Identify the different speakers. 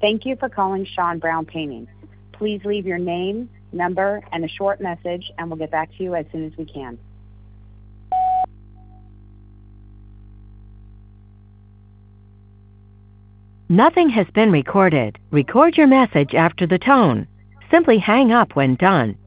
Speaker 1: Thank you for calling Sean Brown Painting. Please leave your name, number, and a short message, and we'll get back to you as soon as we can.
Speaker 2: Nothing has been recorded. Record your message after the tone. Simply hang up when done.